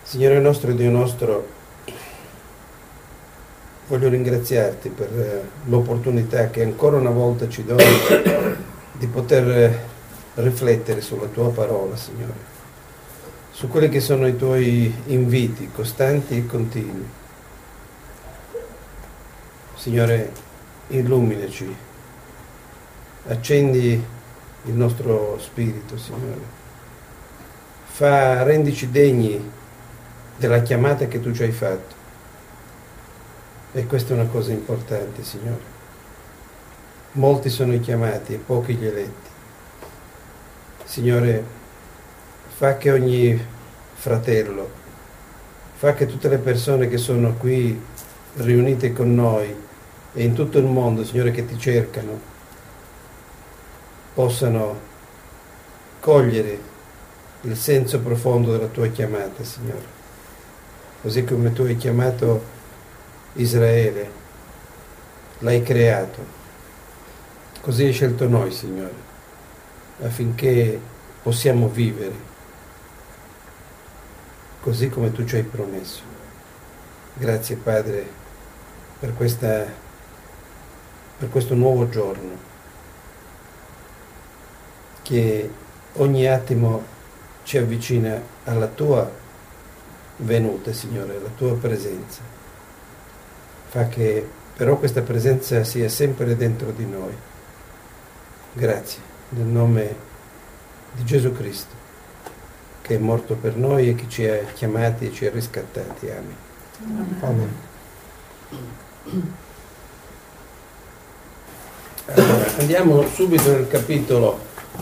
Signore nostro e Dio nostro, voglio ringraziarti per l'opportunità che ancora una volta ci doni di poter riflettere sulla tua parola, Signore, su quelli che sono i tuoi inviti costanti e continui. Signore, illuminaci, accendi il nostro spirito, Signore, rendici degni della chiamata che tu ci hai fatto. E questa è una cosa importante, Signore. Molti sono i chiamati e pochi gli eletti. Signore, fa che ogni fratello, fa che tutte le persone che sono qui riunite con noi e in tutto il mondo, Signore, che ti cercano, possano cogliere il senso profondo della tua chiamata, Signore. Così come tu hai chiamato Israele, l'hai creato, così hai scelto noi, Signore, affinché possiamo vivere così come tu ci hai promesso. Grazie, Padre, per questo nuovo giorno, che ogni attimo ci avvicina alla tua venuta, Signore, alla tua presenza. Fa che però questa presenza sia sempre dentro di noi. Grazie, nel nome di Gesù Cristo, che è morto per noi e che ci ha chiamati e ci ha riscattati. Amen. Amen. Allora, andiamo subito nel capitolo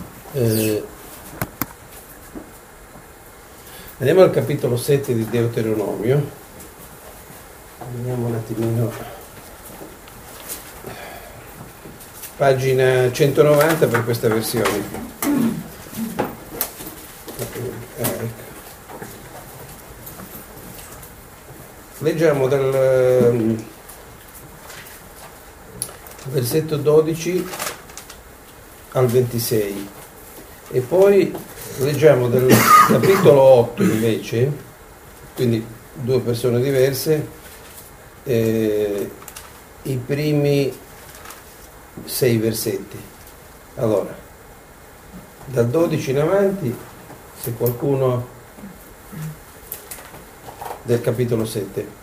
andiamo al capitolo 7 di Deuteronomio. Vediamo un attimino, pagina 190 per questa versione. Ecco. Leggiamo dal versetto 12 al 26 e poi leggiamo dal capitolo 8 invece, quindi due persone diverse, i primi 6 versetti. Allora, dal 12 in avanti, se qualcuno del capitolo 7.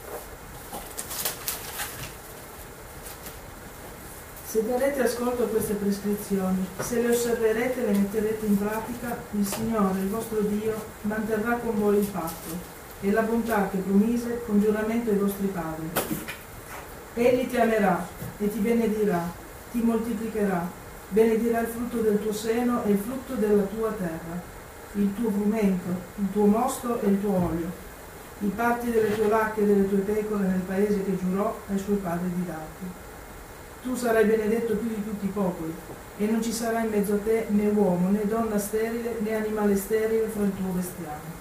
Se darete ascolto a queste prescrizioni, se le osserverete e le metterete in pratica, il Signore, il vostro Dio, manterrà con voi il patto e la bontà che promise con giuramento ai vostri padri. Egli ti amerà e ti benedirà, ti moltiplicherà, benedirà il frutto del tuo seno e il frutto della tua terra, il tuo frumento, il tuo mosto e il tuo olio, i parti delle tue vacche e delle tue pecore nel paese che giurò ai suoi padri di darti. Tu sarai benedetto più di tutti i popoli, e non ci sarà in mezzo a te né uomo, né donna sterile, né animale sterile fra il tuo bestiame.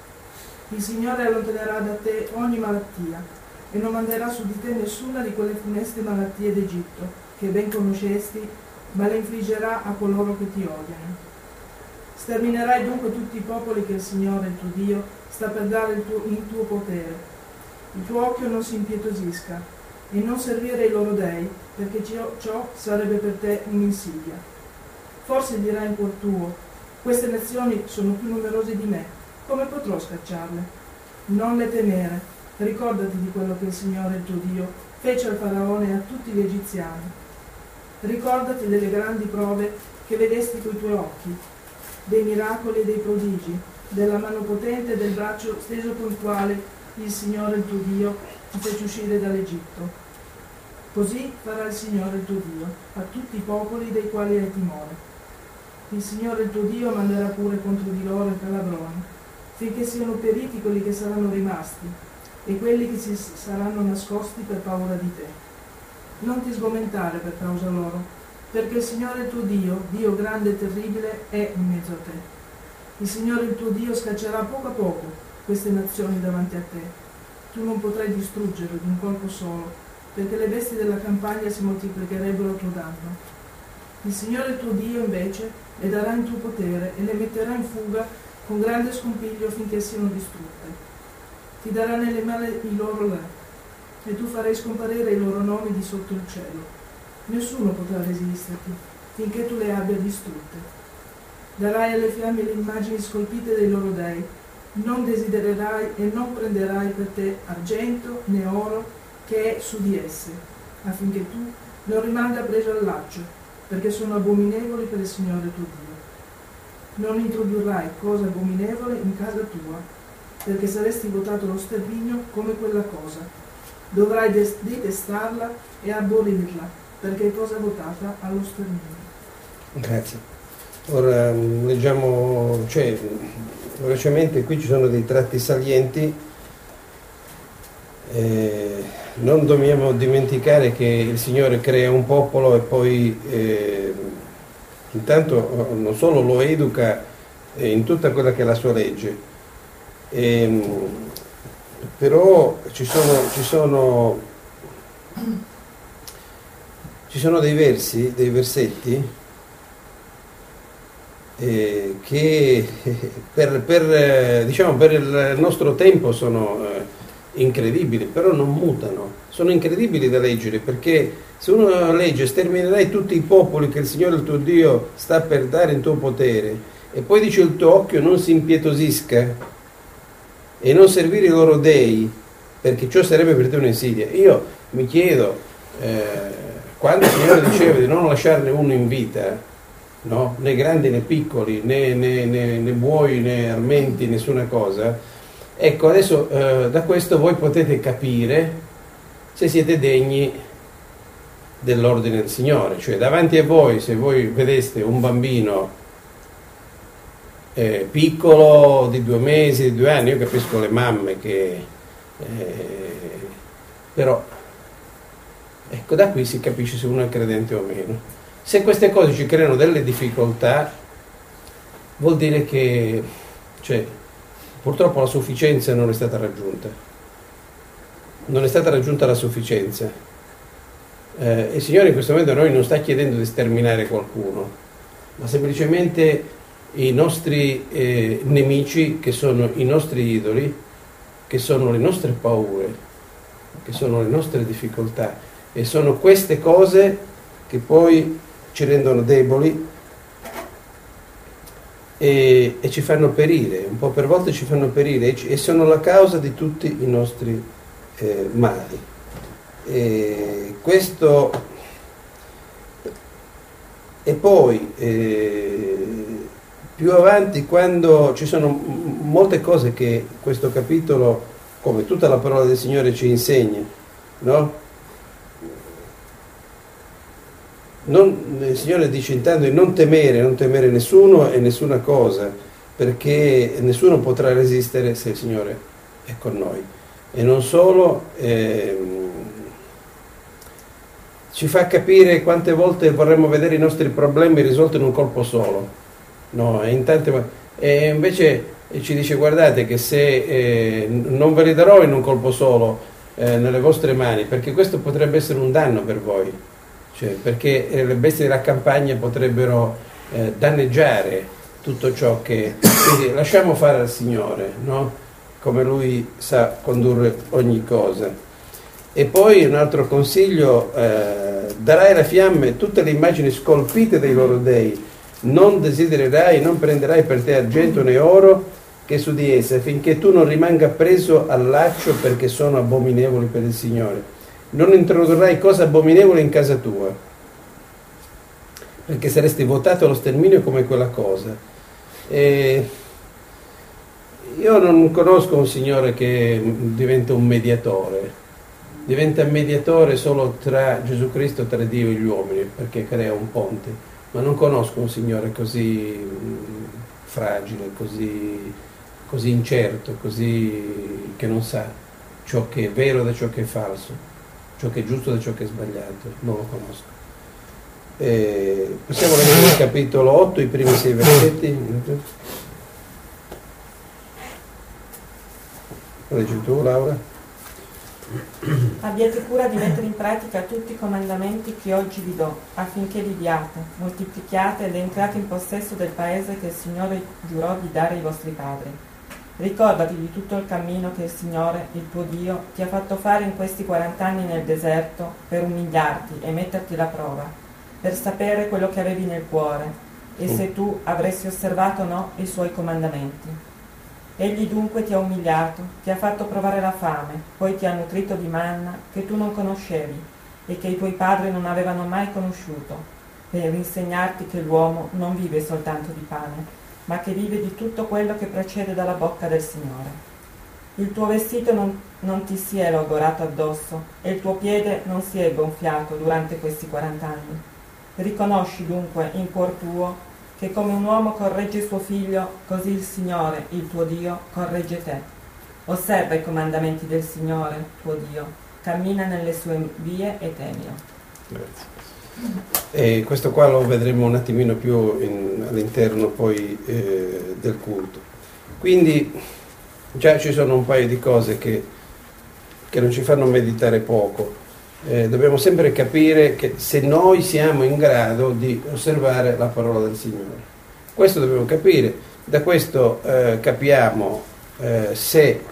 Il Signore allontanerà da te ogni malattia, e non manderà su di te nessuna di quelle funeste malattie d'Egitto, che ben conoscesti, ma le infliggerà a coloro che ti odiano. Sterminerai dunque tutti i popoli che il Signore, il tuo Dio, sta per dare in tuo potere. Il tuo occhio non si impietosisca, e non servire i loro dei, perché ciò sarebbe per te un'insidia. Forse dirai in cuor tuo, queste nazioni sono più numerose di me, come potrò scacciarle? Non le temere, ricordati di quello che il Signore, il tuo Dio, fece al Faraone e a tutti gli egiziani. Ricordati delle grandi prove che vedesti coi tuoi occhi, dei miracoli e dei prodigi, della mano potente e del braccio steso con il quale il Signore, il tuo Dio, ti fece uscire dall'Egitto. Così farà il Signore il tuo Dio a tutti i popoli dei quali hai timore. Il Signore il tuo Dio manderà pure contro di loro i calabroni, finché siano periti quelli che saranno rimasti e quelli che si saranno nascosti per paura di te. Non ti sgomentare per causa loro, perché il Signore il tuo Dio, Dio grande e terribile, è in mezzo a te. Il Signore il tuo Dio scaccerà poco a poco queste nazioni davanti a te. Tu non potrai distruggerle di un colpo solo, perché le bestie della campagna si moltiplicherebbero a tuo danno. Il Signore tuo Dio invece le darà in tuo potere e le metterà in fuga con grande scompiglio finché siano distrutte. Ti darà nelle mani i loro re, e tu farai scomparire i loro nomi di sotto il cielo. Nessuno potrà resisterti finché tu le abbia distrutte. Darai alle fiamme le immagini scolpite dei loro dei. Non desidererai e non prenderai per te argento né oro che è su di esse, affinché tu non rimanga preso al laccio, perché sono abominevoli per il Signore tuo Dio. Non introdurrai cosa abominevole in casa tua, perché saresti votato allo sterminio come quella cosa. Dovrai detestarla e aborrirla, perché è cosa votata allo sterminio. Grazie. Ora leggiamo, velocemente, qui ci sono dei tratti salienti. Non dobbiamo dimenticare che il Signore crea un popolo e poi intanto non solo lo educa in tutta quella che è la sua legge, però ci sono dei versetti che per il nostro tempo sono incredibili, però non mutano, sono incredibili da leggere, perché se uno legge sterminerai tutti i popoli che il Signore il tuo Dio sta per dare in tuo potere, e poi dice il tuo occhio non si impietosisca e non servire i loro dei, perché ciò sarebbe per te un'insidia. Io mi chiedo, quando il Signore diceva di non lasciarne uno in vita, no? Né grandi né piccoli, né buoi né armenti, nessuna cosa. Ecco, adesso da questo voi potete capire se siete degni dell'ordine del Signore, cioè davanti a voi, se voi vedeste un bambino piccolo di 2 mesi, di 2 anni, io capisco le mamme che però ecco, da qui si capisce se uno è credente o meno. Se queste cose ci creano delle difficoltà, vuol dire che purtroppo la sufficienza non è stata raggiunta. Non è stata raggiunta la sufficienza. Il Signore in questo momento a noi non sta chiedendo di sterminare qualcuno, ma semplicemente i nostri nemici, che sono i nostri idoli, che sono le nostre paure, che sono le nostre difficoltà, e sono queste cose che poi ci rendono deboli e ci fanno perire, un po' per volta ci fanno perire, e sono la causa di tutti i nostri mali. Questo, e poi più avanti, quando ci sono molte cose che questo capitolo, come tutta la parola del Signore, ci insegna, no? Il Signore dice intanto di non temere nessuno e nessuna cosa, perché nessuno potrà resistere se il Signore è con noi. E non solo, ci fa capire quante volte vorremmo vedere i nostri problemi risolti in un colpo solo, no? E invece ci dice: guardate che se non ve li darò in un colpo solo nelle vostre mani, perché questo potrebbe essere un danno per voi. Perché le bestie della campagna potrebbero danneggiare tutto ciò che... Quindi lasciamo fare al Signore, no? Come Lui sa condurre ogni cosa. E poi un altro consiglio: darai alla fiamme tutte le immagini scolpite dei loro dei, non desidererai, non prenderai per te argento né oro che su di esse, affinché tu non rimanga preso al laccio, perché sono abominevoli per il Signore. Non introdurrai cosa abominevole in casa tua, perché saresti votato allo sterminio come quella cosa. Io non conosco un Signore che diventa un mediatore, diventa mediatore solo tra Gesù Cristo, tra Dio e gli uomini, perché crea un ponte, ma non conosco un Signore così fragile, così incerto, così che non sa ciò che è vero da ciò che è falso, ciò che è giusto da ciò che è sbagliato. Non lo conosco. Possiamo leggere il capitolo 8, i primi 6 versetti. Leggi tu, Laura? Abbiate cura di mettere in pratica tutti i comandamenti che oggi vi do, affinché viviate, moltiplichiate ed entrate in possesso del paese che il Signore giurò di dare ai vostri padri. Ricordati di tutto il cammino che il Signore, il tuo Dio, ti ha fatto fare in questi 40 anni nel deserto per umiliarti e metterti alla prova, per sapere quello che avevi nel cuore e se tu avresti osservato o no i suoi comandamenti. Egli dunque ti ha umiliato, ti ha fatto provare la fame, poi ti ha nutrito di manna che tu non conoscevi e che i tuoi padri non avevano mai conosciuto, per insegnarti che l'uomo non vive soltanto di pane, ma che vive di tutto quello che procede dalla bocca del Signore. Il tuo vestito non ti si è logorato addosso e il tuo piede non si è gonfiato durante questi 40 anni. Riconosci dunque in cuor tuo che come un uomo corregge suo figlio, così il Signore, il tuo Dio, corregge te. Osserva i comandamenti del Signore, tuo Dio, cammina nelle sue vie e temilo. Grazie. E questo qua lo vedremo un attimino più all'interno poi del culto. Quindi già ci sono un paio di cose che non ci fanno meditare poco. Dobbiamo sempre capire che se noi siamo in grado di osservare la parola del Signore. Questo dobbiamo capire. Da questo capiamo se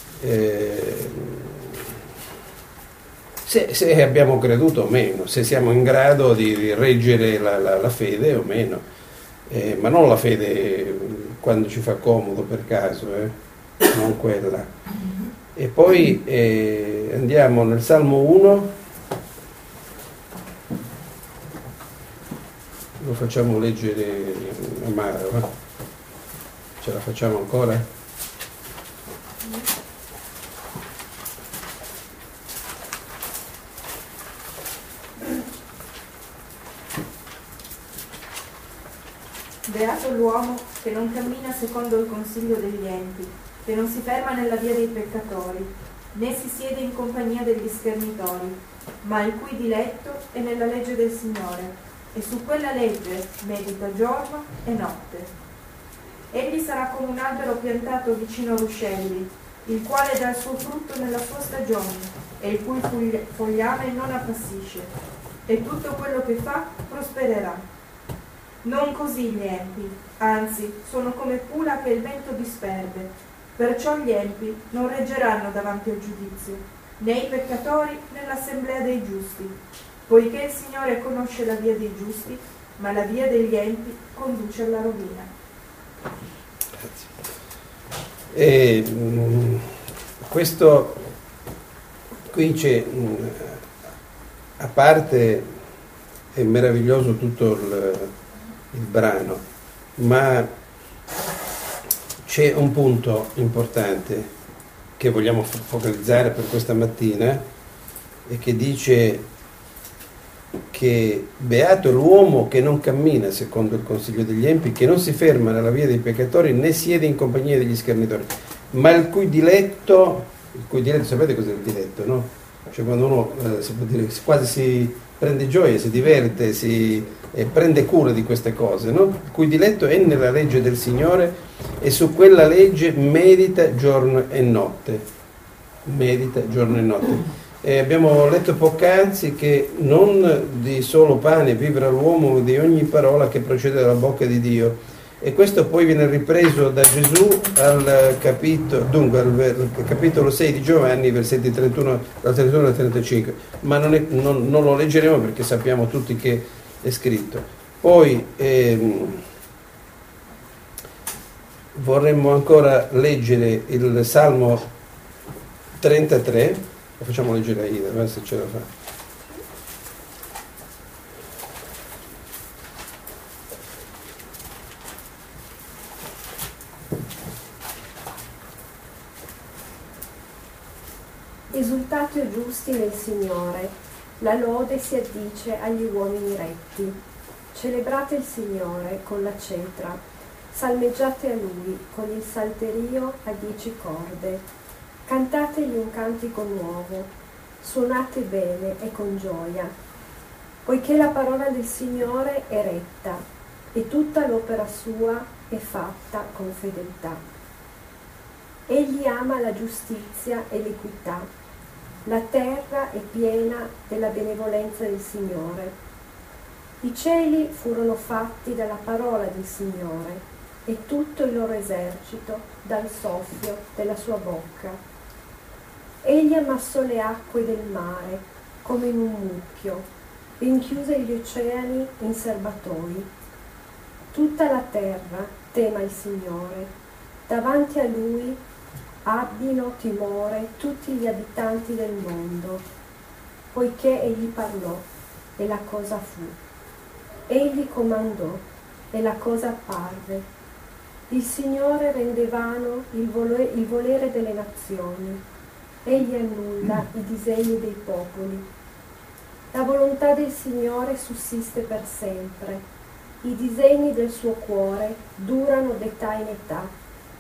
abbiamo creduto o meno, se siamo in grado di reggere la fede o meno, ma non la fede quando ci fa comodo per caso, non quella. E poi andiamo nel Salmo 1, lo facciamo leggere Amaro, ce la facciamo ancora? Beato l'uomo che non cammina secondo il consiglio degli empi, che non si ferma nella via dei peccatori, né si siede in compagnia degli schernitori, ma il cui diletto è nella legge del Signore, e su quella legge medita giorno e notte. Egli sarà come un albero piantato vicino a ruscelli, il quale dà il suo frutto nella sua stagione, e il cui fogliame non appassisce, e tutto quello che fa prospererà. Non così gli empi, anzi, sono come pula che il vento disperde. Perciò gli empi non reggeranno davanti al giudizio, né i peccatori nell'assemblea dei giusti, poiché il Signore conosce la via dei giusti, ma la via degli empi conduce alla rovina. Grazie. Questo qui c'è, a parte è meraviglioso tutto il brano, ma c'è un punto importante che vogliamo focalizzare per questa mattina e che dice che beato l'uomo che non cammina secondo il consiglio degli empi, che non si ferma nella via dei peccatori né siede in compagnia degli schernitori, ma il cui diletto, sapete cos'è il diletto, no? Cioè quando uno si può dire, quasi si prende gioia, si diverte, prende cura di queste cose, no? Il cui diletto è nella legge del Signore e su quella legge medita giorno e notte. Medita giorno e notte. Abbiamo letto poc'anzi che non di solo pane vivrà l'uomo, ma di ogni parola che procede dalla bocca di Dio. E questo poi viene ripreso da Gesù al capitolo 6 di Giovanni, versetti 31 al 35, ma non lo leggeremo perché sappiamo tutti che è scritto. Poi vorremmo ancora leggere il Salmo 33, lo facciamo leggere a Ida, se ce la fa. Esultate giusti nel Signore, la lode si addice agli uomini retti. Celebrate il Signore con la cetra, salmeggiate a Lui con il salterio a 10 corde. Cantategli un cantico nuovo, suonate bene e con gioia, poiché la parola del Signore è retta e tutta l'opera sua è fatta con fedeltà. Egli ama la giustizia e l'equità, La terra è piena della benevolenza del Signore. I cieli furono fatti dalla parola del Signore e tutto il loro esercito dal soffio della sua bocca. Egli ammassò le acque del mare come in un mucchio, rinchiuse gli oceani in serbatoi. Tutta la terra tema il Signore, davanti a Lui abbino timore tutti gli abitanti del mondo, poiché Egli parlò e la cosa fu. Egli comandò e la cosa apparve. Il Signore rende vano il volere delle nazioni. Egli annulla i disegni dei popoli. La volontà del Signore sussiste per sempre. I disegni del suo cuore durano d'età in età.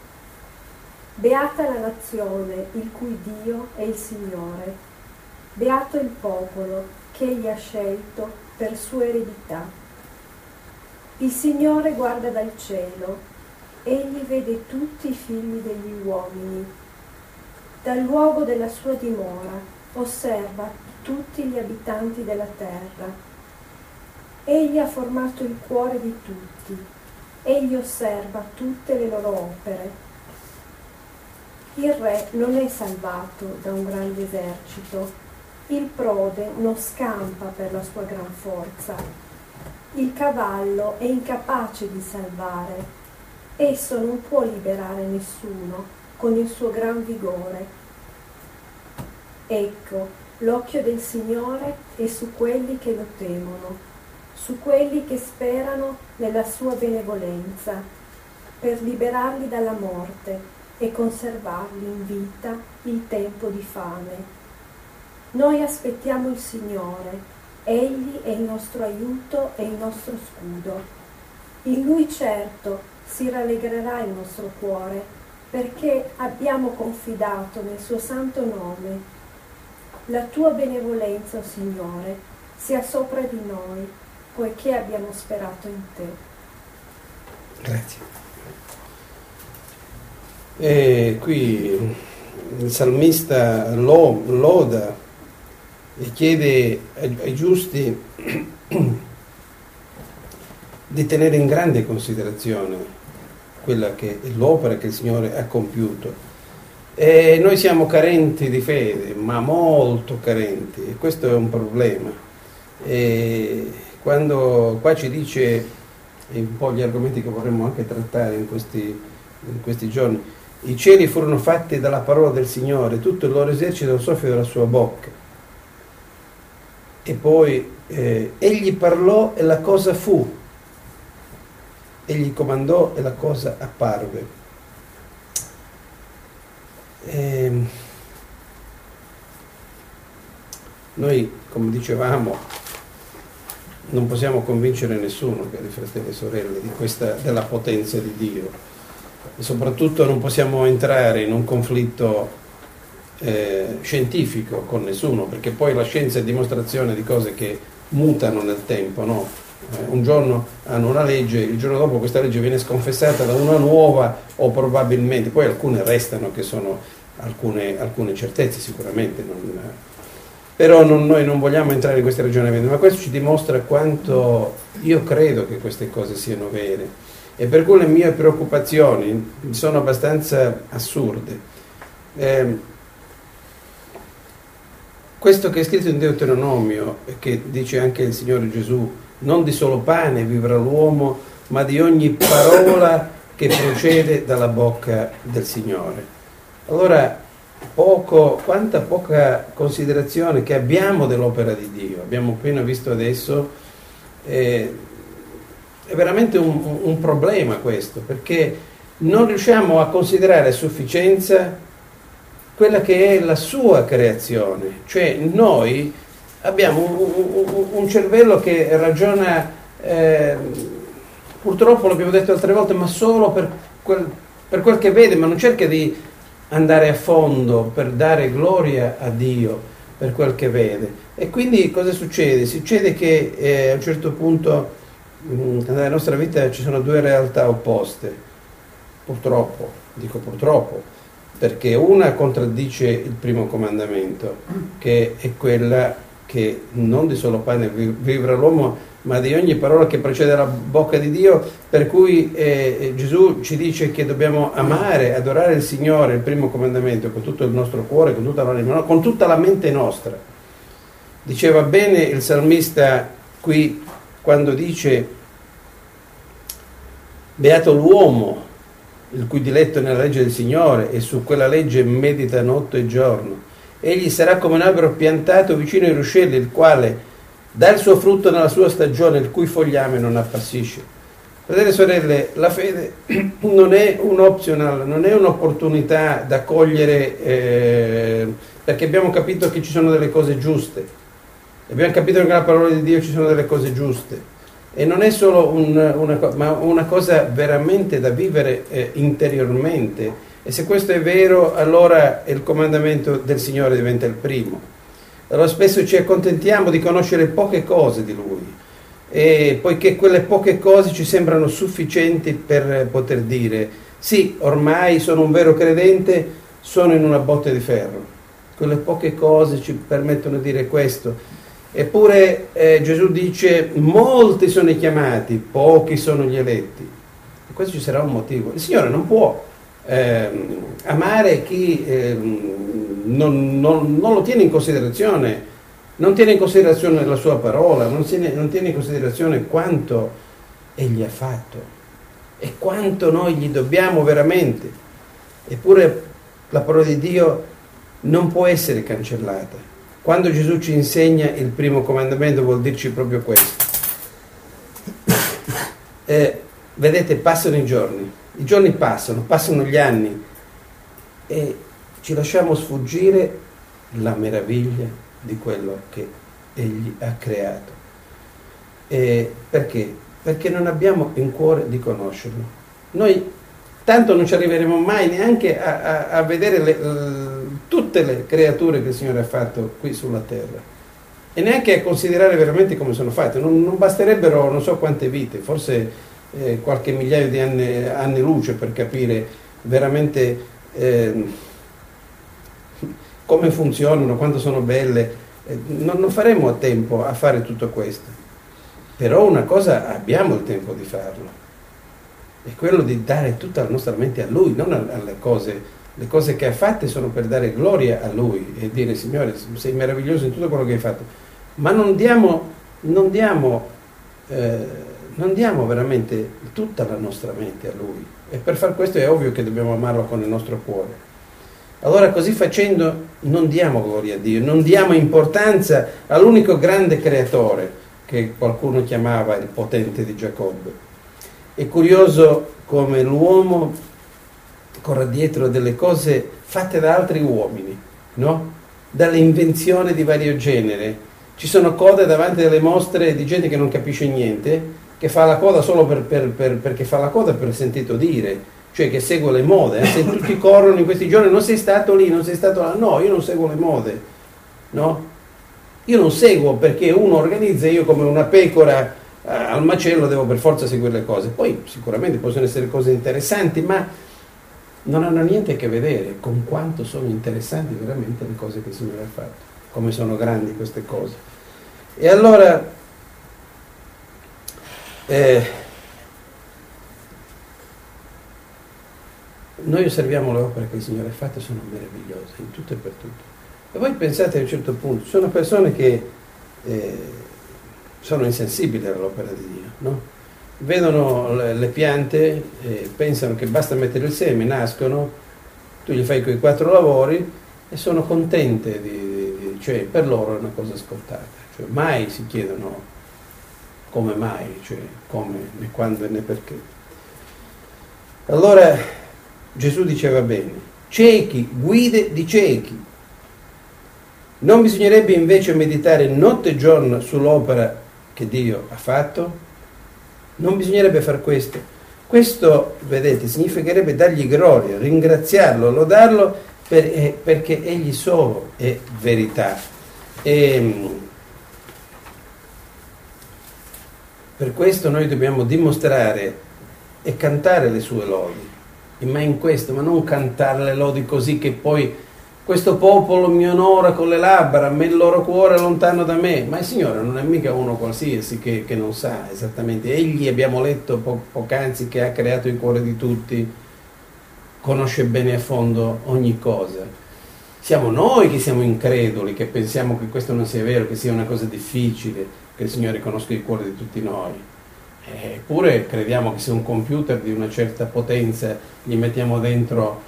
Beata la nazione il cui Dio è il Signore. Beato il popolo che Egli ha scelto per sua eredità. Il Signore guarda dal cielo, Egli vede tutti i figli degli uomini. Dal luogo della sua dimora osserva tutti gli abitanti della terra. Egli ha formato il cuore di tutti, Egli osserva tutte le loro opere. Il re non è salvato da un grande esercito, il prode non scampa per la sua gran forza, il cavallo è incapace di salvare, esso non può liberare nessuno con il suo gran vigore. Ecco, l'occhio del Signore è su quelli che lo temono, su quelli che sperano nella sua benevolenza, per liberarli dalla morte e conservarli in vita il tempo di fame. Noi aspettiamo il Signore, Egli è il nostro aiuto e il nostro scudo. In Lui certo si rallegrerà il nostro cuore, perché abbiamo confidato nel suo santo nome. La tua benevolenza, o Signore, sia sopra di noi, poiché abbiamo sperato in te. Grazie. E qui il salmista loda e chiede ai giusti di tenere in grande considerazione quella che è l'opera che il Signore ha compiuto. E noi siamo carenti di fede, ma molto carenti, e questo è un problema. E quando qua ci dice un po' gli argomenti che vorremmo anche trattare in questi giorni, i cieli furono fatti dalla parola del Signore, tutto il loro esercito al soffio della sua bocca. E poi egli parlò e la cosa fu, egli comandò e la cosa apparve. Noi, come dicevamo, non possiamo convincere nessuno, cari fratelli e sorelle, della potenza di Dio. E soprattutto non possiamo entrare in un conflitto scientifico con nessuno, perché poi la scienza è dimostrazione di cose che mutano nel tempo, no? Un giorno hanno una legge, il giorno dopo questa legge viene sconfessata da una nuova, o probabilmente, poi alcune restano che sono alcune certezze sicuramente, però noi non vogliamo entrare in questi ragionamenti, ma questo ci dimostra quanto io credo che queste cose siano vere. E per cui le mie preoccupazioni sono abbastanza assurde. Questo che è scritto in Deuteronomio, e che dice anche il Signore Gesù, non di solo pane vivrà l'uomo, ma di ogni parola che procede dalla bocca del Signore. Allora, quanta poca considerazione che abbiamo dell'opera di Dio. Abbiamo appena visto adesso, è veramente un problema questo, perché non riusciamo a considerare a sufficienza quella che è la sua creazione. Qucioè noi abbiamo un cervello che ragiona, purtroppo l'abbiamo detto altre volte, ma solo per quel che vede, ma non cerca di andare a fondo per dare gloria a Dio per quel che vede. E quindi cosa succede? Succede che a un certo punto nella nostra vita ci sono due realtà opposte, purtroppo, dico purtroppo, perché una contraddice il primo comandamento, che è quella che non di solo pane vivrà l'uomo, ma di ogni parola che procede dalla bocca di Dio, per cui Gesù ci dice che dobbiamo amare, adorare il Signore, il primo comandamento, con tutto il nostro cuore, con tutta l'anima, con tutta la mente nostra. Diceva bene il salmista qui quando dice: beato l'uomo il cui diletto è nella legge del Signore e su quella legge medita notte e giorno. Egli sarà come un albero piantato vicino ai ruscelli, il quale dà il suo frutto nella sua stagione, il cui fogliame non appassisce. Fratelli e sorelle, la fede non è un optional, non è un'opportunità da cogliere perché abbiamo capito che ci sono delle cose giuste, abbiamo capito che nella parola di Dio ci sono delle cose giuste, e non è solo una cosa veramente da vivere interiormente. E se questo è vero, allora il comandamento del Signore diventa il primo. Allora spesso ci accontentiamo di conoscere poche cose di Lui, e poiché quelle poche cose ci sembrano sufficienti per poter dire: sì, ormai sono un vero credente, sono in una botte di ferro. Quelle poche cose ci permettono di dire questo. Eppure Gesù dice: molti sono i chiamati, pochi sono gli eletti. E questo ci sarà un motivo. Il Signore non può amare chi non lo tiene in considerazione, non tiene in considerazione la sua parola, non tiene in considerazione quanto Egli ha fatto e quanto noi gli dobbiamo veramente. Eppure la parola di Dio non può essere cancellata. Quando Gesù ci insegna il primo comandamento vuol dirci proprio questo. Vedete, passano i giorni passano gli anni, e ci lasciamo sfuggire la meraviglia di quello che Egli ha creato. Perché? Perché non abbiamo in cuore di conoscerlo. Noi tanto non ci arriveremo mai neanche a vedere tutte le creature che il Signore ha fatto qui sulla terra, e neanche a considerare veramente come sono fatte. Non basterebbero non so quante vite, forse qualche migliaio di anni luce per capire veramente come funzionano, quanto sono belle. Non faremo a tempo a fare tutto questo, però una cosa abbiamo il tempo di farlo, è quello di dare tutta la nostra mente a Lui, non alle cose. Le cose che ha fatte sono per dare gloria a Lui e dire: Signore, sei meraviglioso in tutto quello che hai fatto, ma non diamo veramente tutta la nostra mente a Lui, e per far questo è ovvio che dobbiamo amarlo con il nostro cuore. Allora, così facendo, non diamo gloria a Dio, non diamo importanza all'unico grande creatore che qualcuno chiamava il potente di Giacobbe. È curioso come l'uomo corra dietro delle cose fatte da altri uomini, no? Dalle invenzioni di vario genere. Ci sono code davanti alle mostre di gente che non capisce niente, che fa la coda solo perché fa la coda per sentito dire, cioè che segue le mode. Se tutti corrono in questi giorni: non sei stato lì, non sei stato là. No, io non seguo le mode, no? Io non seguo perché uno organizza, io come una pecora al macello devo per forza seguire le cose. Poi sicuramente possono essere cose interessanti, ma non hanno niente a che vedere con quanto sono interessanti veramente le cose che il Signore ha fatto, come sono grandi queste cose. E allora noi osserviamo le opere che il Signore ha fatto, sono meravigliose in tutto e per tutto. E voi pensate a un certo punto, ci sono persone che sono insensibili all'opera di Dio, no? Vedono le piante, pensano che basta mettere il seme, nascono, tu gli fai quei 4 lavori e sono contente, cioè per loro è una cosa scontata, cioè mai si chiedono come mai, cioè come, né quando e né perché. Allora Gesù diceva bene: ciechi, guide di ciechi. Non bisognerebbe invece meditare notte e giorno sull'opera che Dio ha fatto? Non bisognerebbe far questo. Questo, vedete, significherebbe dargli gloria, ringraziarlo, lodarlo perché Egli solo è verità. E per questo noi dobbiamo dimostrare e cantare le sue lodi. ma in questo, ma non cantare le lodi così che poi questo popolo mi onora con le labbra, ma il loro cuore è lontano da me. Ma il Signore non è mica uno qualsiasi che non sa esattamente. Egli, abbiamo letto poc'anzi, che ha creato il cuore di tutti, conosce bene a fondo ogni cosa. Siamo noi che siamo increduli, che pensiamo che questo non sia vero, che sia una cosa difficile, che il Signore conosca il cuore di tutti noi. Eppure crediamo che se un computer di una certa potenza gli mettiamo dentro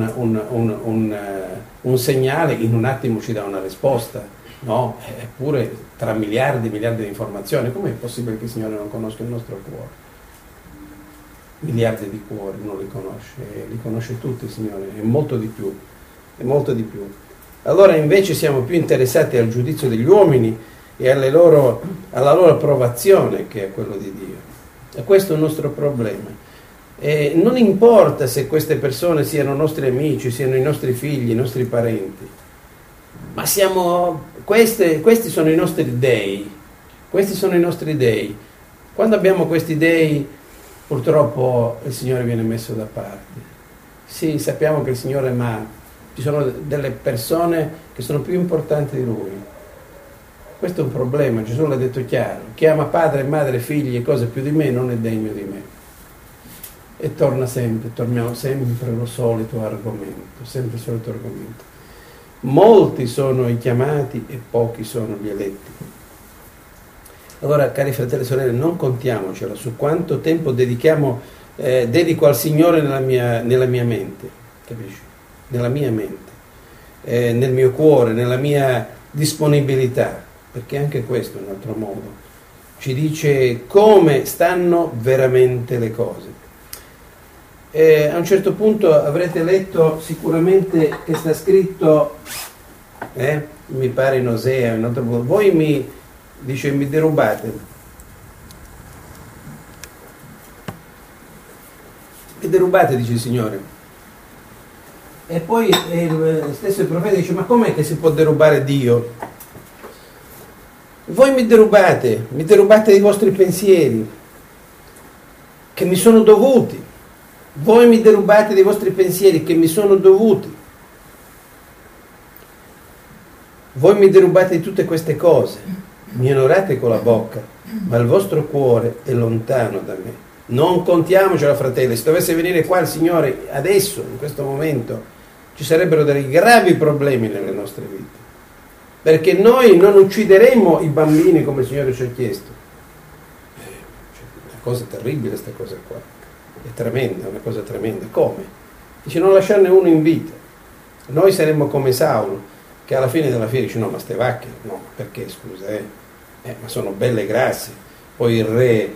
un segnale, in un attimo ci dà una risposta, no? Eppure tra miliardi e miliardi di informazioni, com'è possibile che il Signore non conosca il nostro cuore? Miliardi di cuori non li conosce tutti il Signore, è molto di più, è molto di più. Allora invece siamo più interessati al giudizio degli uomini e alla loro approvazione che a quello di Dio. E questo è il nostro problema. E non importa se queste persone siano nostri amici, siano i nostri figli, i nostri parenti, ma questi sono i nostri dei. Questi sono i nostri dei. Quando abbiamo questi dei, purtroppo il Signore viene messo da parte. Sì, sappiamo che il Signore ama, ci sono delle persone che sono più importanti di Lui. Questo è un problema, Gesù l'ha detto chiaro. Chi ama padre, madre, figli e cose più di me non è degno di me. E torniamo sempre allo solito argomento, sempre il solito argomento. Molti sono i chiamati e pochi sono gli eletti. Allora, cari fratelli e sorelle, non contiamocela su quanto tempo dedico al Signore nella mia mente, capisci? Nella mia mente, nel mio cuore, nella mia disponibilità, perché anche questo è un altro modo. Ci dice come stanno veramente le cose. A un certo punto avrete letto sicuramente che sta scritto, mi pare in Osea, in un altro punto, voi mi derubate. Mi derubate, dice il Signore. E poi lo stesso il profeta dice, ma com'è che si può derubare Dio? Voi mi derubate dei vostri pensieri, che mi sono dovuti. Voi mi derubate dei vostri pensieri che mi sono dovuti. Voi mi derubate di tutte queste cose. Mi onorate con la bocca, ma il vostro cuore è lontano da me. Non contiamocela, fratelli. Se dovesse venire qua il Signore adesso, in questo momento, ci sarebbero dei gravi problemi nelle nostre vite. Perché noi non uccideremo i bambini come il Signore ci ha chiesto. È una cosa terribile questa cosa qua. È tremenda, una cosa tremenda. Come? Dice non lasciarne uno in vita. Noi saremmo come Saulo, che alla fine della fiera dice no, ma ste vacche, no, perché scusa, ma sono belle e grasse. Poi il re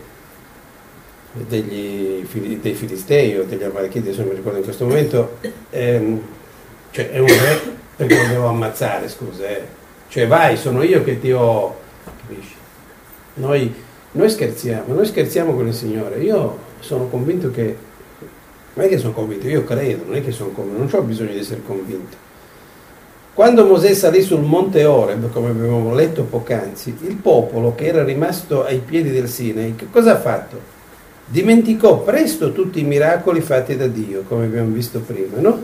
dei Filistei o degli Amalechiti, adesso non mi ricordo in questo momento, cioè è un re perché lo devo ammazzare, scusa, cioè vai, sono io che ti ho, capisci? Noi scherziamo con il Signore. Io sono convinto che, non è che sono convinto, io credo, non è che sono convinto, non ho bisogno di essere convinto. Quando Mosè salì sul monte Oreb, come abbiamo letto poc'anzi, il popolo che era rimasto ai piedi del Sinai, che cosa ha fatto? Dimenticò presto tutti i miracoli fatti da Dio, come abbiamo visto prima, no?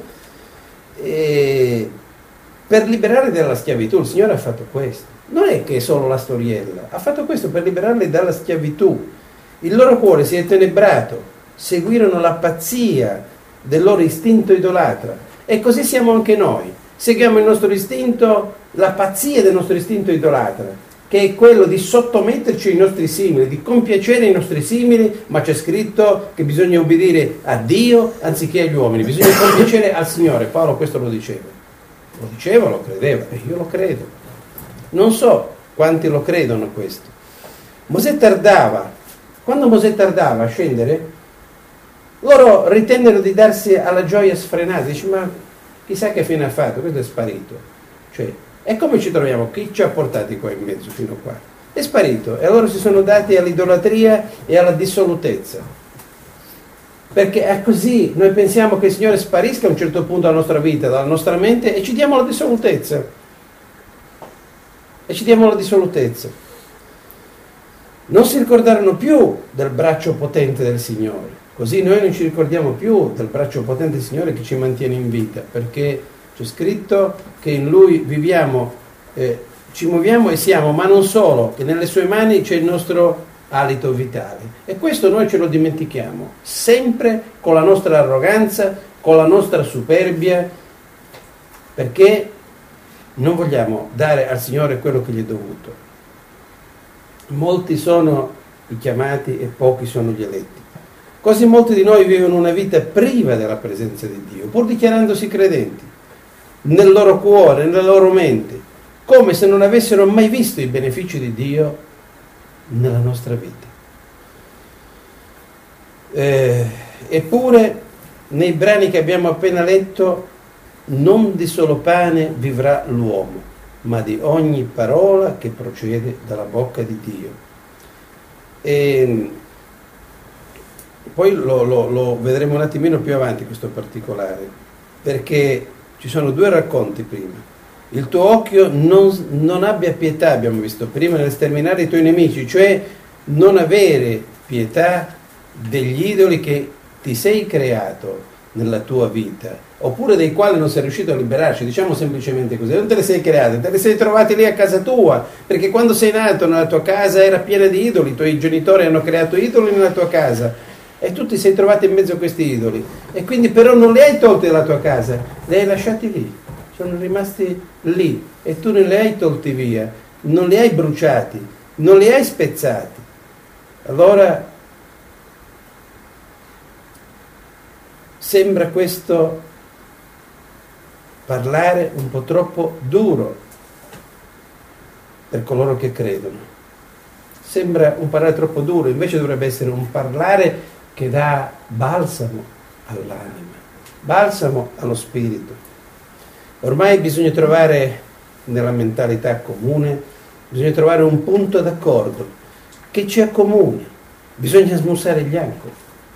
E per liberare dalla schiavitù, il Signore ha fatto questo. Non è che è solo la storiella, ha fatto questo per liberarli dalla schiavitù. Il loro cuore si è tenebrato, seguirono la pazzia del loro istinto idolatra. E così siamo anche noi. Seguiamo il nostro istinto, la pazzia del nostro istinto idolatra, che è quello di sottometterci ai nostri simili, di compiacere i nostri simili, ma c'è scritto che bisogna obbedire a Dio anziché agli uomini, bisogna compiacere al Signore. Paolo questo lo diceva, lo credeva, e io lo credo. Non so quanti lo credono questo. Mosè tardava. Quando Mosè tardava a scendere, loro ritennero di darsi alla gioia sfrenata. Dice, ma chissà che fine ha fatto, questo è sparito. Cioè, e come ci troviamo? Chi ci ha portati qua in mezzo fino a qua? È sparito. E loro si sono dati all'idolatria e alla dissolutezza. Perché è così, noi pensiamo che il Signore sparisca a un certo punto dalla nostra vita, dalla nostra mente, e ci diamo la dissolutezza. Non si ricordarono più del braccio potente del Signore. Così noi non ci ricordiamo più del braccio potente del Signore che ci mantiene in vita, perché c'è scritto che in Lui viviamo, ci muoviamo e siamo, ma non solo, che nelle Sue mani c'è il nostro alito vitale. E questo noi ce lo dimentichiamo, sempre con la nostra arroganza, con la nostra superbia, perché non vogliamo dare al Signore quello che gli è dovuto. Molti sono i chiamati e pochi sono gli eletti. Così molti di noi vivono una vita priva della presenza di Dio, pur dichiarandosi credenti, nel loro cuore, nella loro mente, come se non avessero mai visto i benefici di Dio nella nostra vita. Eppure, nei brani che abbiamo appena letto, non di solo pane vivrà l'uomo, ma di ogni parola che procede dalla bocca di Dio. E poi lo vedremo un attimino più avanti questo particolare, perché ci sono due racconti prima. Il tuo occhio non abbia pietà, abbiamo visto prima, nel sterminare i tuoi nemici, cioè non avere pietà degli idoli che ti sei creato nella tua vita, oppure dei quali non sei riuscito a liberarci, diciamo semplicemente così. Non te le sei create, te le sei trovate lì a casa tua, perché quando sei nato nella tua casa era piena di idoli, i tuoi genitori hanno creato idoli nella tua casa e tu ti sei trovato in mezzo a questi idoli, e quindi però non li hai tolti dalla tua casa, li hai lasciati lì, sono rimasti lì e tu non li hai tolti via, non li hai bruciati, non li hai spezzati. Allora sembra questo parlare un po' troppo duro per coloro che credono. Sembra un parlare troppo duro, invece dovrebbe essere un parlare che dà balsamo all'anima, balsamo allo spirito. Ormai bisogna trovare nella mentalità comune, bisogna trovare un punto d'accordo che ci accomuni, bisogna smussare gli angoli,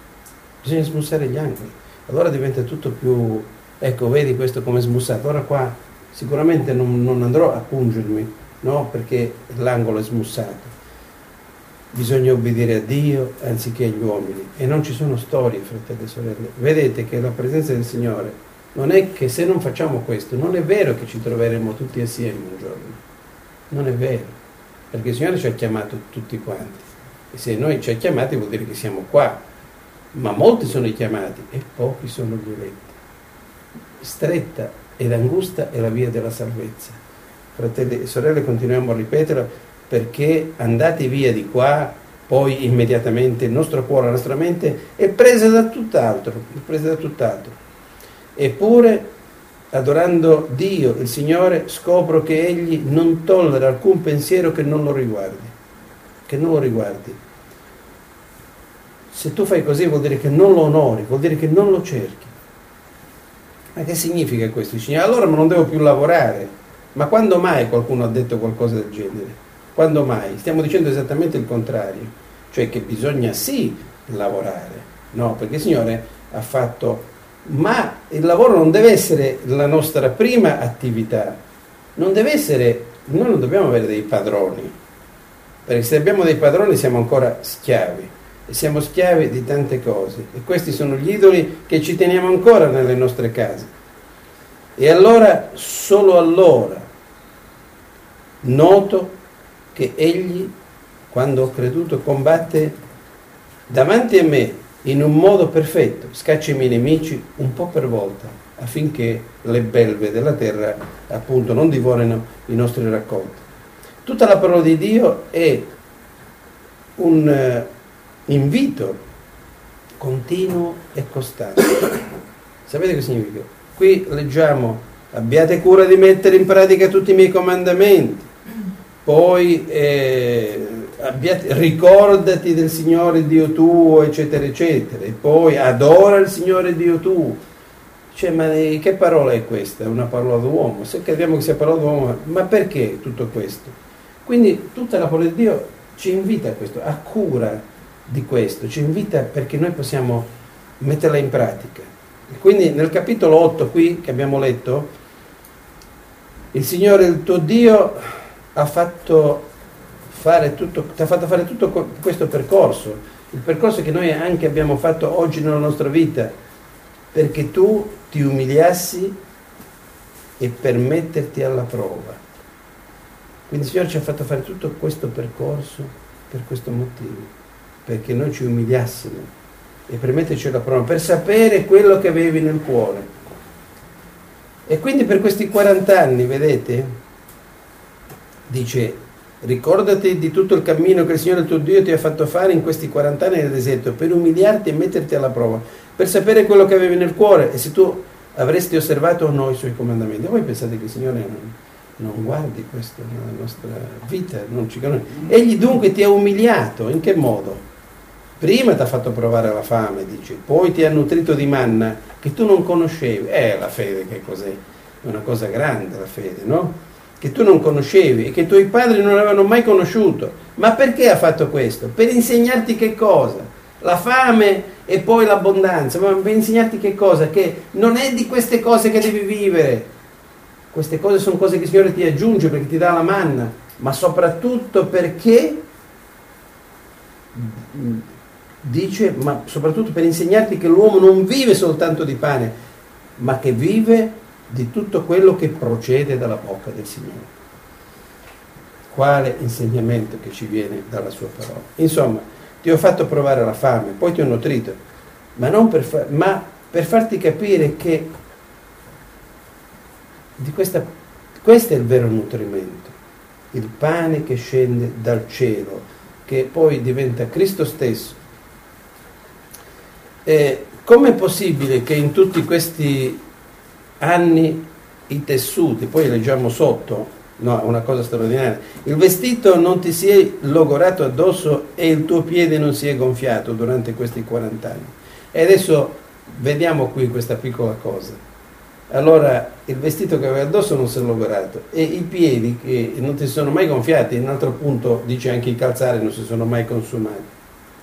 allora diventa tutto più, ecco, vedi questo come smussato, ora qua sicuramente non andrò a pungermi, no, perché l'angolo è smussato. Bisogna obbedire a Dio anziché agli uomini, e non ci sono storie, fratelli e sorelle. Vedete che la presenza del Signore non è che se non facciamo questo, non è vero che ci troveremo tutti assieme un giorno, non è vero, perché il Signore ci ha chiamato tutti quanti, e se noi ci ha chiamati vuol dire che siamo qua, ma molti sono i chiamati e pochi sono gli eletti. Stretta ed angusta è la via della salvezza. Fratelli e sorelle, continuiamo a ripeterlo, perché andati via di qua, poi immediatamente il nostro cuore, la nostra mente è presa da tutt'altro, Eppure, adorando Dio, il Signore, scopro che Egli non tollera alcun pensiero che non lo riguardi. Se tu fai così vuol dire che non lo onori, vuol dire che non lo cerchi. Ma che significa questo? Dici, allora non devo più lavorare. Ma quando mai qualcuno ha detto qualcosa del genere? Quando mai? Stiamo dicendo esattamente il contrario, cioè che bisogna sì lavorare, no? Perché il Signore ha fatto, ma il lavoro non deve essere la nostra prima attività, non deve essere, noi non dobbiamo avere dei padroni, perché se abbiamo dei padroni siamo ancora schiavi, e siamo schiavi di tante cose, e questi sono gli idoli che ci teniamo ancora nelle nostre case. E allora, solo allora, noto che Egli, quando ho creduto, combatte davanti a me in un modo perfetto, scaccia i miei nemici un po' per volta, affinché le belve della terra appunto non divorino i nostri raccolti. Tutta la parola di Dio è un invito continuo e costante. Sapete che significa? Qui leggiamo: abbiate cura di mettere in pratica tutti i miei comandamenti, poi ricordati del Signore Dio tuo, eccetera eccetera, e poi adora il Signore Dio tuo. Cioè, ma che parola è questa? È una parola d'uomo. Se crediamo che sia parola d'uomo, ma perché tutto questo? Quindi tutta la parola di Dio ci invita a questo, a cura di questo, ci invita perché noi possiamo metterla in pratica. E quindi nel capitolo 8 qui che abbiamo letto, il Signore il tuo Dio ti ha fatto fare tutto questo percorso, il percorso che noi anche abbiamo fatto oggi nella nostra vita, perché tu ti umiliassi e per metterti alla prova. Quindi il Signore ci ha fatto fare tutto questo percorso per questo motivo, perché noi ci umiliassimo e per metterci alla prova, per sapere quello che avevi nel cuore. E quindi per questi 40 anni, vedete, dice, ricordati di tutto il cammino che il Signore tuo Dio ti ha fatto fare in questi 40 anni nel deserto, per umiliarti e metterti alla prova, per sapere quello che avevi nel cuore e se tu avresti osservato o no i suoi comandamenti. Voi pensate che il Signore non guardi questo nella nostra vita? Non ci conosce. Egli dunque ti ha umiliato, in che modo? Prima ti ha fatto provare la fame, dice, poi ti ha nutrito di manna che tu non conoscevi. La fede che cos'è? È una cosa grande la fede, no? Che tu non conoscevi e che i tuoi padri non avevano mai conosciuto. Ma perché ha fatto questo? Per insegnarti che cosa? La fame e poi l'abbondanza. Ma per insegnarti che cosa? Che non è di queste cose che devi vivere. Queste cose sono cose che il Signore ti aggiunge perché ti dà la manna, ma soprattutto perché dice, ma soprattutto per insegnarti che l'uomo non vive soltanto di pane, ma che vive di tutto quello che procede dalla bocca del Signore. Quale insegnamento che ci viene dalla sua parola. Insomma, ti ho fatto provare la fame, poi ti ho nutrito, ma non ma per farti capire che questo è il vero nutrimento, il pane che scende dal cielo, che poi diventa Cristo stesso. Com'è possibile che in tutti questi anni i tessuti, poi leggiamo sotto, no, una cosa straordinaria, il vestito non ti si è logorato addosso e il tuo piede non si è gonfiato durante questi 40 anni. E adesso vediamo qui questa piccola cosa. Allora, il vestito che aveva addosso non si è logorato e i piedi che non ti sono mai gonfiati, in un altro punto dice anche i calzari non si sono mai consumati.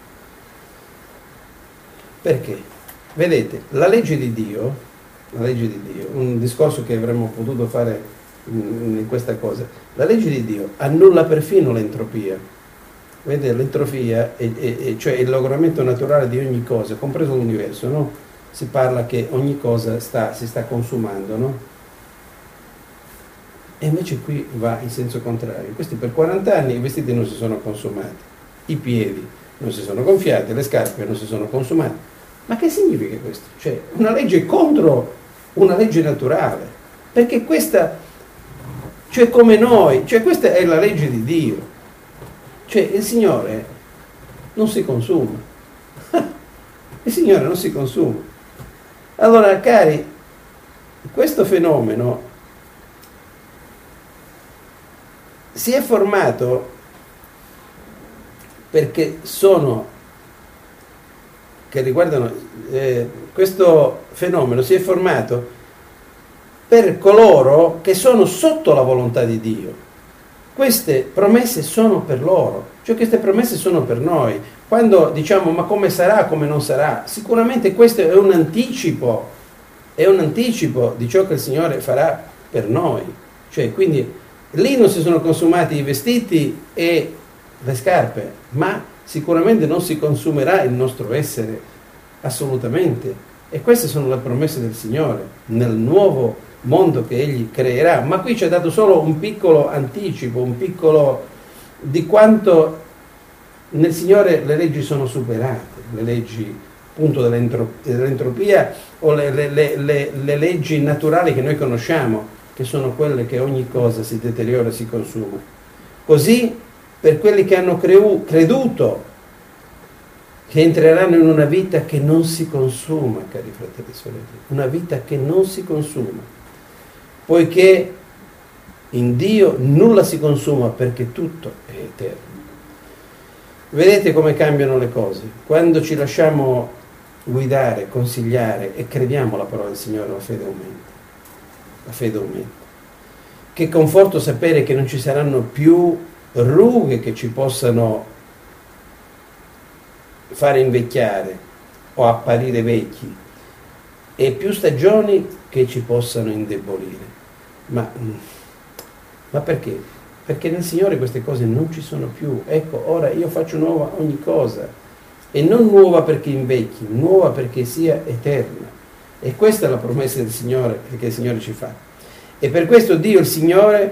Perché? Vedete, la legge di Dio, un discorso che avremmo potuto fare in questa cosa, la legge di Dio annulla perfino l'entropia. Vedete, l'entropia cioè il logoramento naturale di ogni cosa, compreso l'universo, no? Si parla che ogni cosa si sta consumando, no? E invece qui va in senso contrario. Questi per 40 anni i vestiti non si sono consumati, i piedi non si sono gonfiati, le scarpe non si sono consumate. Ma che significa questo? Cioè, una legge contro una legge naturale. Perché questa, cioè come noi, cioè questa è la legge di Dio. Cioè il Signore non si consuma. Il Signore non si consuma. Allora, cari, questo fenomeno si è formato perché questo fenomeno si è formato per coloro che sono sotto la volontà di Dio. Queste promesse sono per loro, cioè queste promesse sono per noi. Quando diciamo ma come sarà, come non sarà, sicuramente questo è un anticipo di ciò che il Signore farà per noi. Cioè, quindi lì non si sono consumati i vestiti e le scarpe, ma sicuramente non si consumerà il nostro essere, assolutamente. E queste sono le promesse del Signore nel nuovo mondo che Egli creerà. Ma qui ci ha dato solo un piccolo anticipo, un piccolo di quanto nel Signore le leggi sono superate, le leggi appunto dell'entropia o le leggi naturali che noi conosciamo, che sono quelle che ogni cosa si deteriora, si consuma. Così per quelli che hanno creduto, che entreranno in una vita che non si consuma, cari fratelli e sorelle, una vita che non si consuma, poiché in Dio nulla si consuma perché tutto è eterno. Vedete come cambiano le cose? Quando ci lasciamo guidare, consigliare e crediamo la parola del Signore, la fede aumenta. La fede aumenta. Che conforto sapere che non ci saranno più rughe che ci possano fare invecchiare o apparire vecchi e più stagioni che ci possano indebolire. Ma perché? Perché nel Signore queste cose non ci sono più. Ecco, ora io faccio nuova ogni cosa. e non nuova perché invecchi, nuova perché sia eterna. E questa è la promessa del Signore che il Signore ci fa. E per questo Dio, il Signore,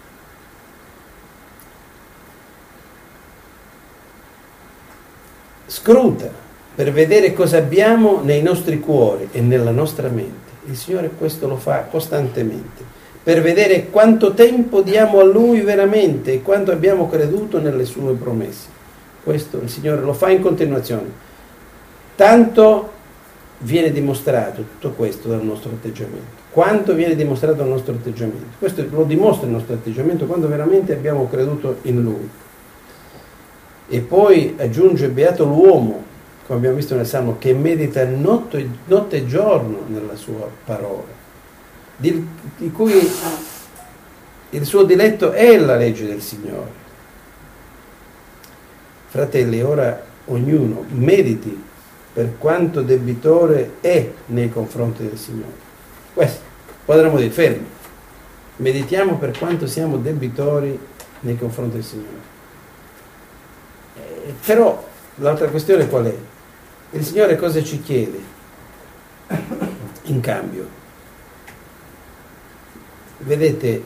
scruta per vedere cosa abbiamo nei nostri cuori e nella nostra mente. Il Signore questo lo fa costantemente, per vedere quanto tempo diamo a Lui veramente e quanto abbiamo creduto nelle sue promesse. Questo il Signore lo fa in continuazione. Tanto viene dimostrato tutto questo dal nostro atteggiamento. Quanto viene dimostrato dal nostro atteggiamento? Questo lo dimostra il nostro atteggiamento quando veramente abbiamo creduto in Lui. E poi aggiunge: beato l'uomo, come abbiamo visto nel Salmo, che medita notte e giorno nella sua parola, di cui il suo diletto è la legge del Signore. Fratelli, ora ognuno mediti per quanto debitore è nei confronti del Signore. Questo potremmo dire: fermi, meditiamo per quanto siamo debitori nei confronti del Signore. Però l'altra questione qual è? Il Signore cosa ci chiede in cambio? Vedete,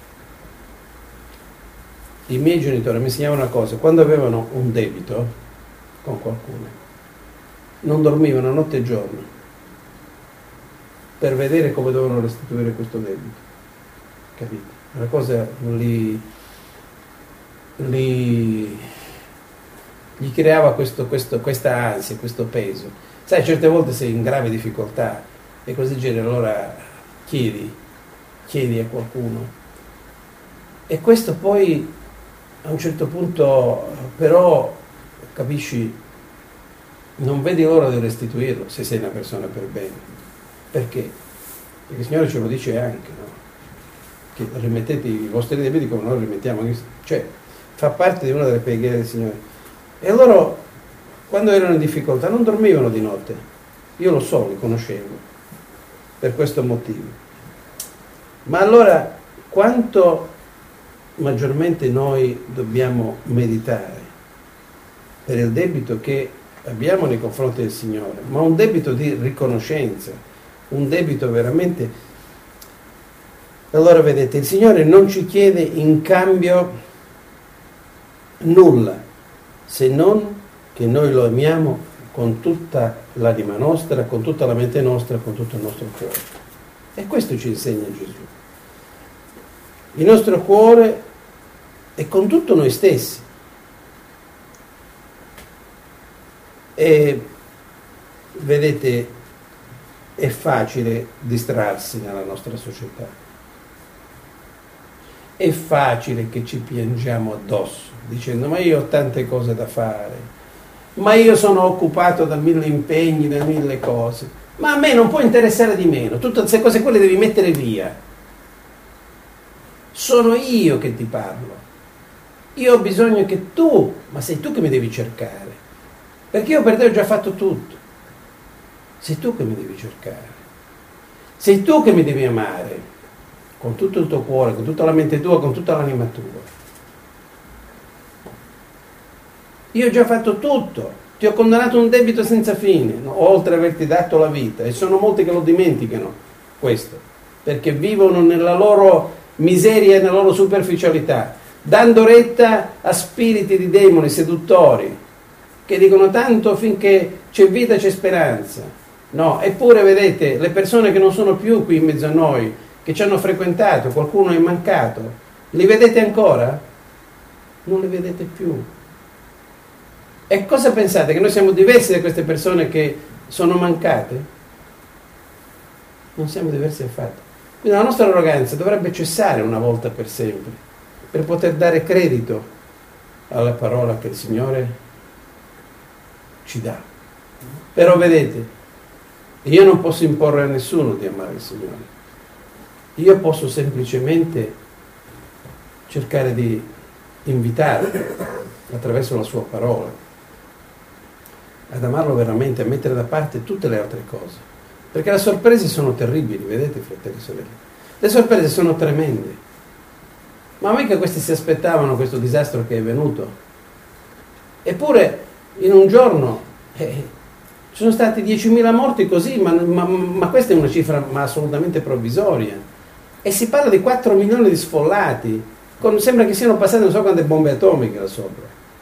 i miei genitori mi insegnavano una cosa: quando avevano un debito con qualcuno, non dormivano notte e giorno per vedere come dovevano restituire questo debito. Capite? Una cosa gli creava questa ansia, questo peso. Sai, certe volte sei in grave difficoltà e cose del genere, allora chiedi a qualcuno. E questo poi a un certo punto però, capisci, non vedi l'ora di restituirlo se sei una persona per bene. Perché? Perché il Signore ce lo dice anche, no? Che rimettete i vostri debiti come noi rimettiamo. Cioè, fa parte di una delle preghiere del Signore. E loro, quando erano in difficoltà, non dormivano di notte. Io lo so, li conoscevo, per questo motivo. Ma allora, quanto maggiormente noi dobbiamo meditare per il debito che abbiamo nei confronti del Signore, ma un debito di riconoscenza, un debito veramente. Allora vedete, il Signore non ci chiede in cambio nulla, se non che noi lo amiamo con tutta l'anima nostra, con tutta la mente nostra, con tutto il nostro cuore. E questo ci insegna Gesù. Il nostro cuore è con tutto noi stessi. E vedete, è facile distrarsi nella nostra società. È facile che ci piangiamo addosso, dicendo: ma io ho tante cose da fare, ma io sono occupato da 1000 impegni, da 1000 cose, ma a me non può interessare di meno, tutte queste cose quelle devi mettere via. Sono io che ti parlo, io ho bisogno che tu, ma sei tu che mi devi cercare, perché io per te ho già fatto tutto. Sei tu che mi devi cercare, sei tu che mi devi amare con tutto il tuo cuore, con tutta la mente tua, con tutta l'anima tua. Io ho già fatto tutto, ti ho condannato un debito senza fine, oltre ad averti dato la vita, e sono molti che lo dimenticano questo, perché vivono nella loro miseria e nella loro superficialità, dando retta a spiriti di demoni seduttori che dicono: tanto finché c'è vita c'è speranza. No, eppure vedete, le persone che non sono più qui in mezzo a noi, che ci hanno frequentato, qualcuno è mancato, li vedete ancora? Non li vedete più. E cosa pensate? Che noi siamo diversi da queste persone che sono mancate? Non siamo diversi affatto. Quindi la nostra arroganza dovrebbe cessare una volta per sempre, per poter dare credito alla parola che il Signore ci dà. Però vedete, io non posso imporre a nessuno di amare il Signore. Io posso semplicemente cercare di invitare attraverso la sua parola ad amarlo veramente, a mettere da parte tutte le altre cose, perché le sorprese sono terribili, vedete, fratelli e sorelle, le sorprese sono tremende. Ma mica questi si aspettavano questo disastro che è venuto, eppure in un giorno Ci sono stati 10.000 morti così, ma questa è una cifra assolutamente provvisoria. E si parla di 4 milioni di sfollati, sembra che siano passate non so quante bombe atomiche là sopra.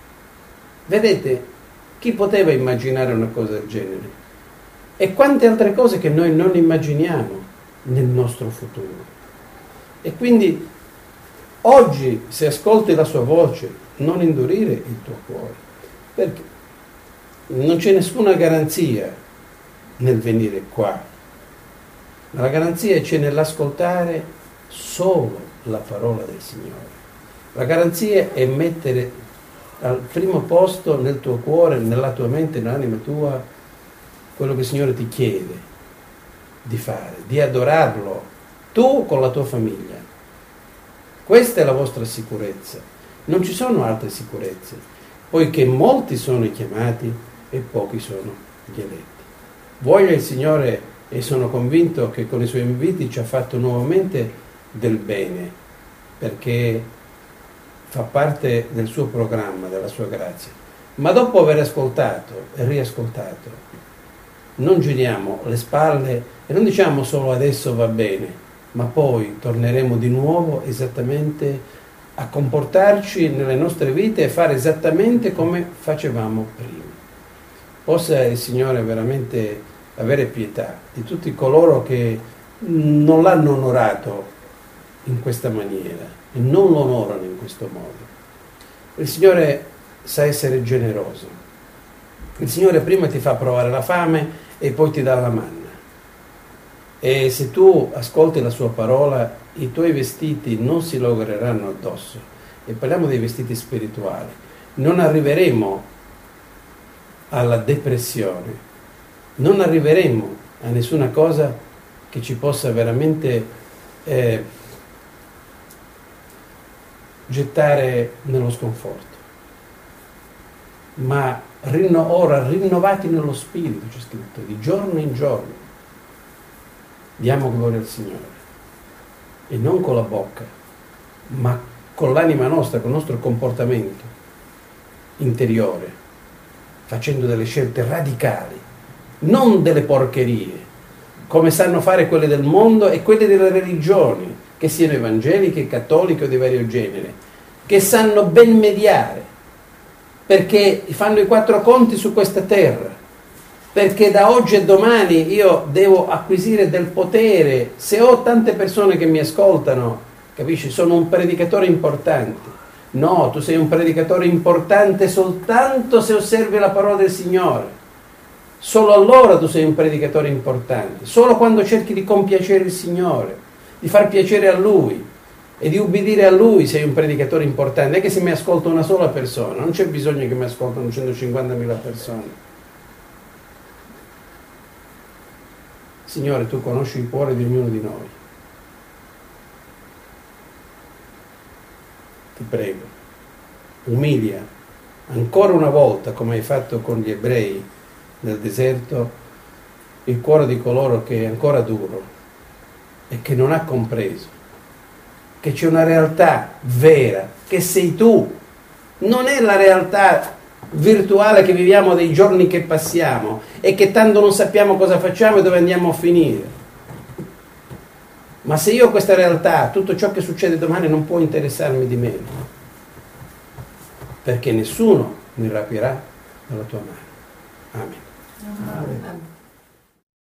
Vedete, chi poteva immaginare una cosa del genere? E quante altre cose che noi non immaginiamo nel nostro futuro. E quindi oggi, se ascolti la sua voce, non indurire il tuo cuore, perché non c'è nessuna garanzia nel venire qua, ma la garanzia c'è nell'ascoltare solo la parola del Signore. La garanzia è mettere al primo posto nel tuo cuore, nella tua mente, nell'anima tua, quello che il Signore ti chiede di fare, di adorarlo, tu con la tua famiglia. Questa è la vostra sicurezza. Non ci sono altre sicurezze, poiché molti sono i chiamati e pochi sono gli eletti. Voglia il Signore, e sono convinto che con i suoi inviti ci ha fatto nuovamente del bene, perché fa parte del suo programma, della sua grazia. Ma dopo aver ascoltato e riascoltato, non giriamo le spalle e non diciamo solo adesso va bene, ma poi torneremo di nuovo esattamente a comportarci nelle nostre vite e fare esattamente come facevamo prima. Possa il Signore veramente avere pietà di tutti coloro che non l'hanno onorato in questa maniera e non lo onorano in questo modo. Il Signore sa essere generoso. Il Signore prima ti fa provare la fame e poi ti dà la manna. E se tu ascolti la sua parola, i tuoi vestiti non si logoreranno addosso. E parliamo dei vestiti spirituali. Non arriveremo alla depressione, non arriveremo a nessuna cosa che ci possa veramente gettare nello sconforto. Ma ora rinnovati nello spirito, c'è scritto, di giorno in giorno diamo gloria al Signore, e non con la bocca, ma con l'anima nostra, con il nostro comportamento interiore, facendo delle scelte radicali, non delle porcherie come sanno fare quelle del mondo e quelle delle religioni, che siano evangeliche, cattoliche o di vario genere, che sanno ben mediare, perché fanno i 4 conti su questa terra, perché da oggi e domani io devo acquisire del potere. Se ho tante persone che mi ascoltano, capisci, sono un predicatore importante. No, tu sei un predicatore importante soltanto se osservi la parola del Signore. Solo allora tu sei un predicatore importante, solo quando cerchi di compiacere il Signore, di far piacere a Lui e di ubbidire a Lui sei un predicatore importante. Non è che se mi ascolta una sola persona, non c'è bisogno che mi ascoltano 150.000 persone. Signore, tu conosci il cuore di ognuno di noi. Ti prego, umilia ancora una volta, come hai fatto con gli ebrei nel deserto, il cuore di coloro che è ancora duro e che non ha compreso che c'è una realtà vera, che sei tu, non è la realtà virtuale che viviamo dei giorni che passiamo e che tanto non sappiamo cosa facciamo e dove andiamo a finire. Ma se io ho questa realtà, tutto ciò che succede domani non può interessarmi di meno, perché nessuno mi rapirà dalla tua mano. Amen. Amen.